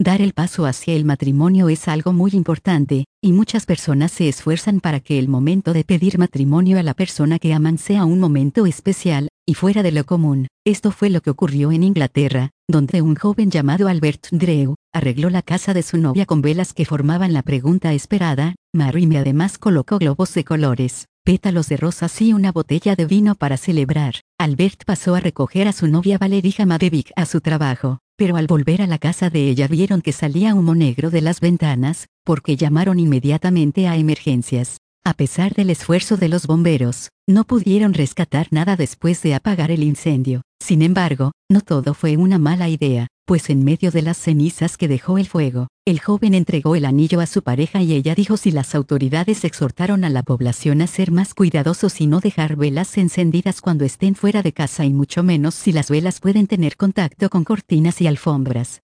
Dar el paso hacia el matrimonio es algo muy importante, y muchas personas se esfuerzan para que el momento de pedir matrimonio a la persona que aman sea un momento especial, y fuera de lo común. Esto fue lo que ocurrió en Inglaterra, donde un joven llamado Albert Drew arregló la casa de su novia con velas que formaban la pregunta esperada, "Marry me". Además colocó globos de colores, pétalos de rosas y una botella de vino para celebrar. Albert pasó a recoger a su novia Valerie Madevic a su trabajo, pero al volver a la casa de ella vieron que salía humo negro de las ventanas, porque llamaron inmediatamente a emergencias. A pesar del esfuerzo de los bomberos, no pudieron rescatar nada después de apagar el incendio. Sin embargo, no todo fue una mala idea, pues en medio de las cenizas que dejó el fuego, el joven entregó el anillo a su pareja y ella dijo si las autoridades exhortaron a la población a ser más cuidadosos y no dejar velas encendidas cuando estén fuera de casa y mucho menos si las velas pueden tener contacto con cortinas y alfombras.